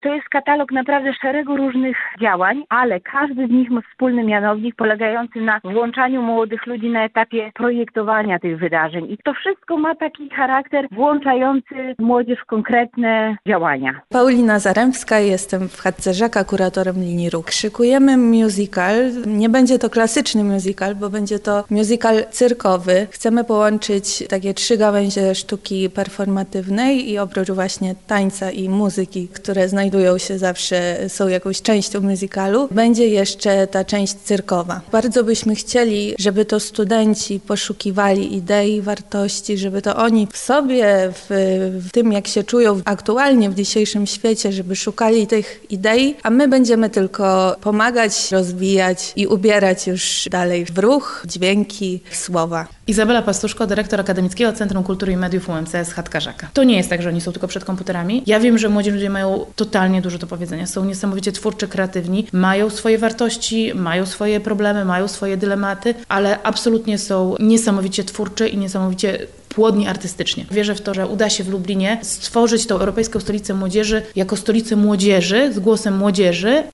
To jest katalog naprawdę szeregu różnych działań, ale każdy z nich ma wspólny mianownik polegający na włączaniu młodych ludzi na etapie projektowania tych wydarzeń. I to wszystko ma taki charakter włączający młodzież w konkretne działania. Paulina Zaremska, jestem w chatce Żaka, kuratorem linii ruch. Szykujemy musical. Nie będzie to klasyczny musical, bo będzie to musical cyrkowy. Chcemy połączyć takie 3 gałęzie sztuki performatywnej i oprócz właśnie tańca i muzyki, które znajdują się zawsze, są jakąś częścią musicalu, będzie jeszcze ta część cyrkowa. Bardzo byśmy chcieli, żeby to studenci poszukiwali idei, wartości, żeby to oni w sobie, w tym jak się czują aktualnie w dzisiejszym świecie, żeby szukali tych idei, a my będziemy tylko pomagać, rozwijać i ubierać już dalej w ruch, dźwięki, słowa. Izabela Pastuszko, dyrektor Akademickiego Centrum Kultury i Mediów UMCS Chatka Żaka. To nie jest tak, że oni są tylko przed komputerami. Ja wiem, że młodzi ludzie mają totalnie dużo do powiedzenia. Są niesamowicie twórczy, kreatywni, mają swoje wartości, mają swoje problemy, mają swoje dylematy, ale absolutnie są niesamowicie twórczy i niesamowicie płodni artystycznie. Wierzę w to, że uda się w Lublinie stworzyć tą Europejską Stolicę Młodzieży jako stolicę młodzieży z głosem młodzieży,